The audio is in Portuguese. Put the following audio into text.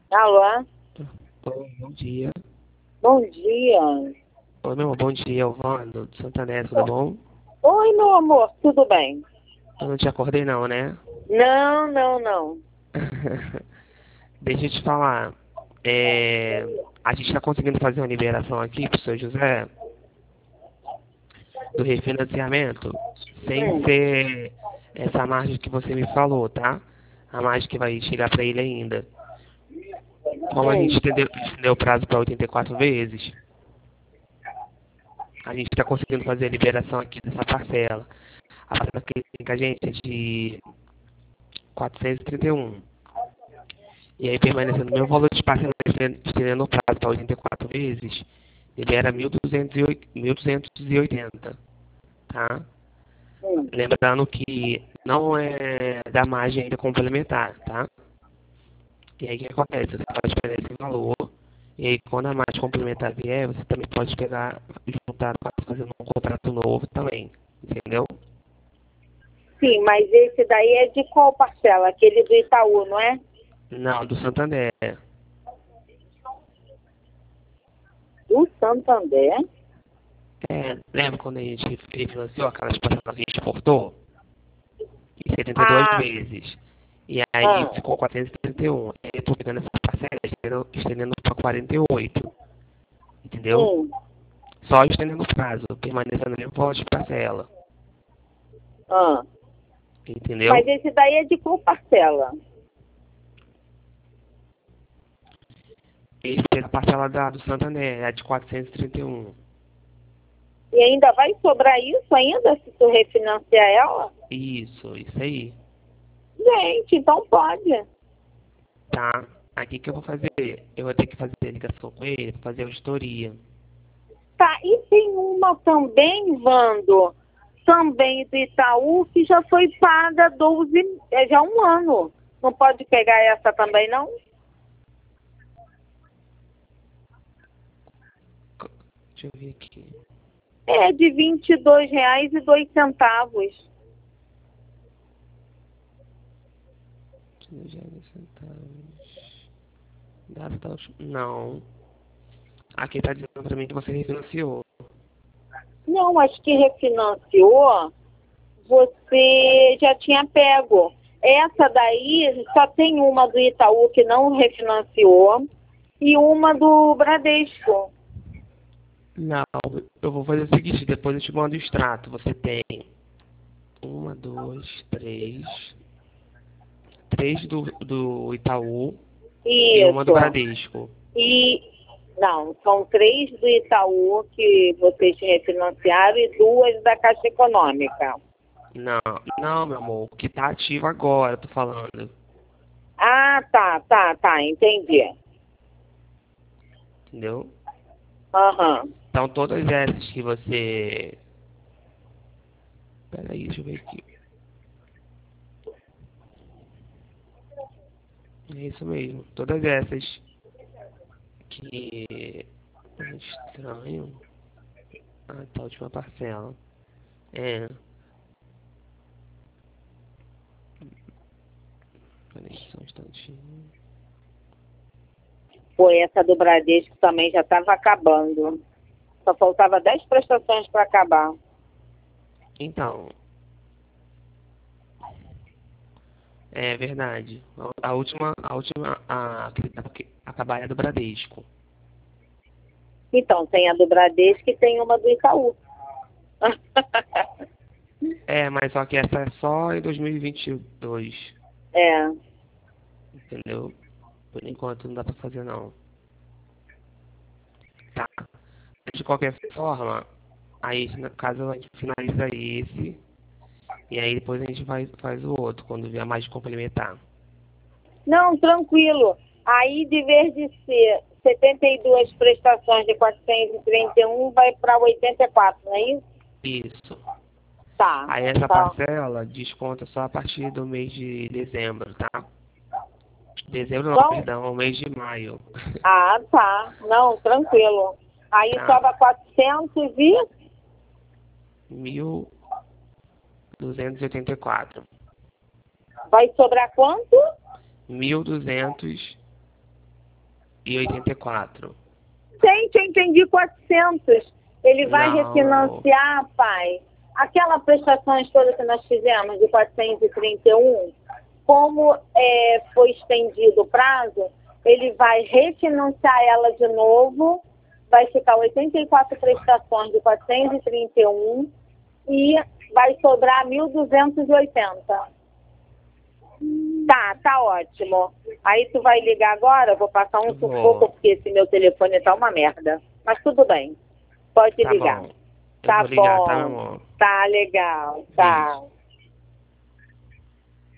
Alô? Oi, bom dia. Bom dia. Oi, meu amor, bom dia, Elvando, de Santander, tudo bom? Oi, meu amor, tudo bem? Eu não te acordei não, né? Não, não, não. Deixa eu te falar. A gente está conseguindo fazer uma liberação aqui pro seu José do refinanciamento sem Hum, ser essa margem que você me falou, tá? A margem que vai chegar para ele ainda. Como a gente hum. estendeu o prazo para 84 vezes, a gente está conseguindo fazer a liberação aqui dessa parcela. A parcela que tem com a gente é de 431. E aí, permanecendo o mesmo valor de parcela, estendendo o prazo para 84 vezes, ele era 1.280, tá? Hum. Lembrando que não é da margem ainda complementar, tá? E aí, o que acontece? Você pode pegar esse valor, e aí, quando a margem complementar vier, você também pode pegar e juntar, fazendo um contrato novo também, entendeu? Sim, mas esse daí é de qual parcela? Aquele do Itaú, não é? Não, do Santander. Do Santander? Lembra quando a gente refinanciou aquelas parcelas que a gente cortou? Em 72 Ah, vezes. E aí ah, ficou 431. Aí eu tô pegando essa parcela, estendendo para 48. Entendeu? hum, Só estendendo o prazo, permanecendo ali valor de parcela. ah. Entendeu? Mas esse daí é de qual parcela? Esse é a parcela do Santander, é a de 431. E ainda vai sobrar isso ainda se tu refinanciar ela? Isso aí. Gente, então pode. Tá? Aqui que eu vou fazer? Eu vou ter que fazer ligação com ele, fazer a auditoria. Tá, e tem uma também, Vando, também do Itaú, que já foi paga 12, já 1 ano. Não pode pegar essa também, não? Deixa eu ver aqui. É de R$ 22,02. Não. Aqui tá dizendo pra mim que você refinanciou. Não, acho que refinanciou, você já tinha pego. Essa daí só tem uma do Itaú que não refinanciou e uma do Bradesco. Não, eu vou fazer o seguinte, depois eu te mando o extrato. Você tem uma, duas, três. Três do Itaú e uma do Isso. Bradesco. E não, são 3 do Itaú que vocês refinanciaram e 2 da Caixa Econômica. Não, não, meu amor, o que tá ativo agora, tô falando. Ah, tá, entendi. Entendeu? Aham. Então todas essas que você. Pera aí, deixa eu ver aqui. É isso mesmo. Todas essas que. Estranho. Ah, tá, a última parcela. É. Peraí, só um instantinho. Pô, essa do Bradesco também já estava acabando. Só faltava 10 prestações para acabar. Então, é verdade. A acabar é do Bradesco. Então, tem a do Bradesco e tem uma do Itaú. É, mas só que essa é só em 2022, É. entendeu? Por enquanto não dá pra fazer não. Tá. De qualquer forma, aí no caso a gente finaliza esse, e aí depois a gente faz o outro, quando vier mais complementar. Não, tranquilo. Aí, de vez de ser 72 prestações de 431, vai para 84, não é isso? Isso. Tá. Aí essa Tá. parcela desconta só a partir do mês de dezembro, tá? Dezembro não, Então, perdão, o mês de maio. ah, tá. Não, tranquilo. Aí Tá? sobra 400 e... 1.284. Vai sobrar quanto? 1.284. 484. Gente, eu entendi 400. Ele vai Não. refinanciar, pai. Aquela prestações todas que nós fizemos de 431, como foi estendido o prazo, ele vai refinanciar ela de novo, vai ficar 84 prestações de 431 e vai sobrar 1.280. Tá ótimo. Aí tu vai ligar agora, eu vou passar um sufoco porque esse meu telefone tá uma merda. Mas tudo bem, pode ligar. Bom. Tá Eu vou ligar, bom. tá, meu amor? Tá legal. Tá. Beijo.